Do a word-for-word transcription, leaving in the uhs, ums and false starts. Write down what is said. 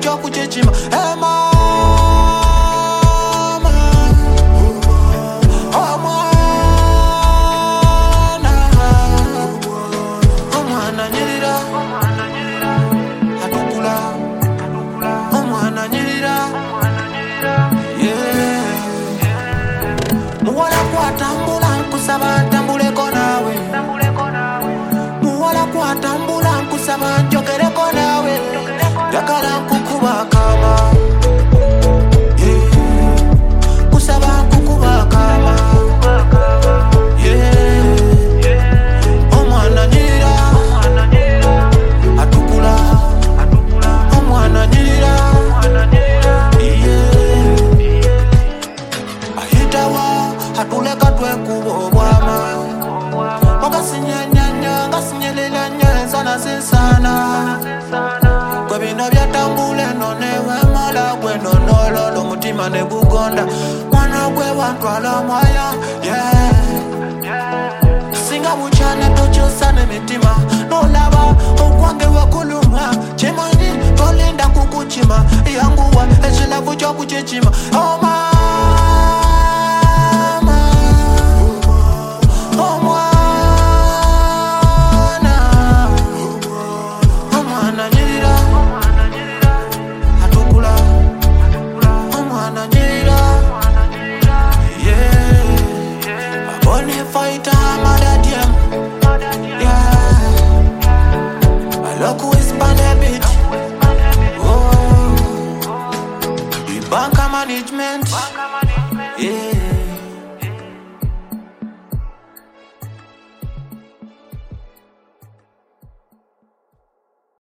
vucho kuchechima. Hey mama, oh mwana, oh mwana nyirira, atukula, oh mwana nyirira, yeah. Muwala kwa tambula nkusaba tambuleko nawe, muwala kwa tambula nkusaba njogereko nawe, yakala nkukuba kama, yeah. Kusaba nkukuba kama, yeah. Oh mwana nyirira, atukula, oh mwana nyirira, yeah. Ahitawa atuleka twekubo bwama, Ogasinyanya, gasinyelela nyenza na zinsana. Kwe bino byatambule nonewe mala gwe nonolo Lomutima ne gugonda, mwana gwe wantwala mwaya, yeah. Singa buchane tochosane mitima, nolaba okwange wakuluma. Chimanyi tolinda kukuchima, yanguwa echila vucho kuchechima. Oh mama, oh mwana, oh mwana nyirira, atukula, oh mwana nyirira, yeah. A bunny fighter, mother diem, yeah. I look who is pan a bit, oh. The bank management, yeah.